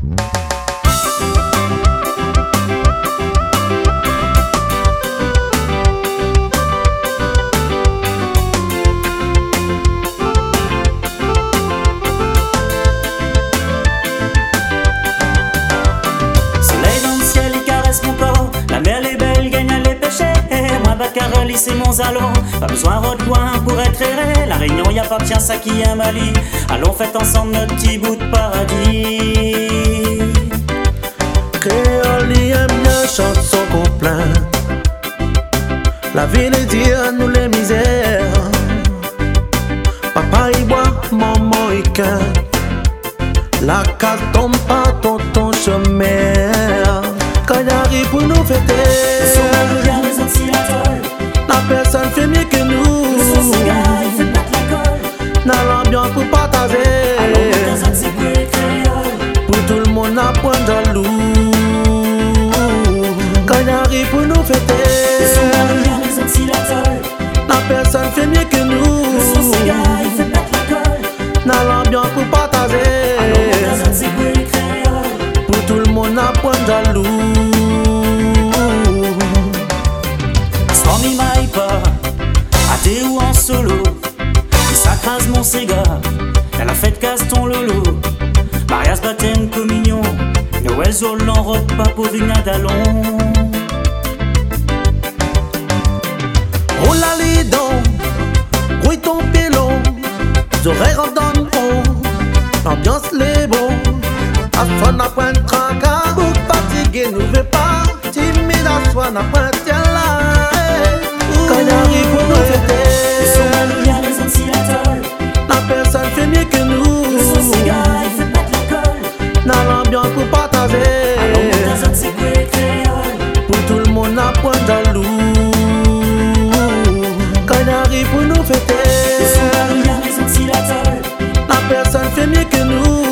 C'est mon salon, pas besoin de loin pour être erré. La Réunion y appartient, ça qui est Mali. Allons faites ensemble notre petit bout de paradis. Créole y aime bien chanson qu'on plaint. La ville est dire nous les misères. Papa y boit, maman y quinte. La case tombe pas tonton chemin. Quand y arrive pour nous fêter, la personne fait mieux que nous. Dans l'ambiance pour partager. Pour tout le monde apprendre jaloux. Quand il arrive pour nous fêter, la personne fait mieux que nous. Dans l'ambiance pour partager. Pour tout le monde apprendre jaloux. Ou en solo, et ça crase mon cigare. Y'a la fête casse ton lolo. Mariage, baptême, communion. Noël, zol, l'enrobe, pas pour une adalon. Roule la lidon, grouille ton pilon. Oreilles redonnent haut, l'ambiance les bon. À soi n'a pas un tracas, pour fatiguer nous veut pas. Timide à soi n'a pas un tien là. Quand il arrive pour nous fêter, la personne fait mieux que nous. Dans l'ambiance pour partager. Pour tout le monde apprendre jaloux. Quand il arrive pour nous fêter, la personne fait mieux que nous.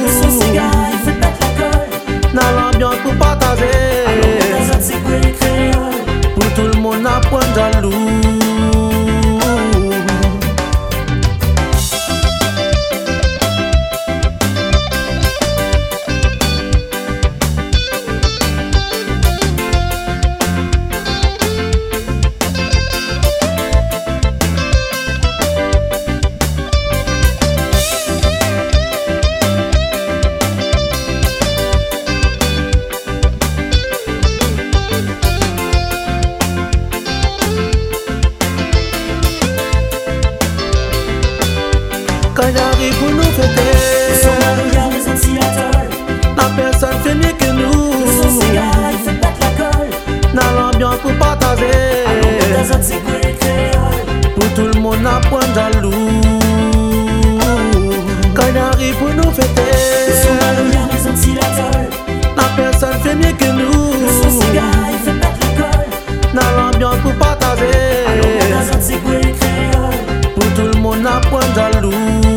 Dans l'ambiance pour partager. Pour tout le monde apprendre jaloux. Quand il arrive pour nous fêter, la personne fait mieux que nous. Dans l'ambiance pour partager. Pour tout le monde apprendre jaloux. Quand il arrive pour nous fêter, la personne fait mieux que nous. Dans l'ambiance pour partager. Pour tout le monde apprendre jaloux.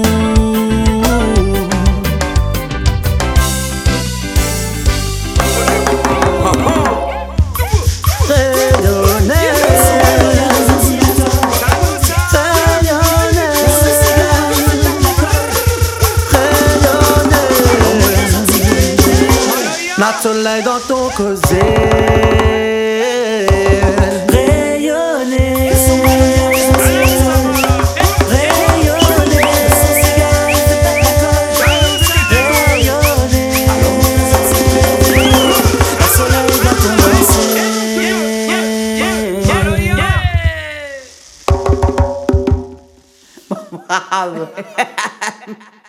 La soleil dans ton causé. Rayonner, rayonner, rayonner. La soleil dans ton causé.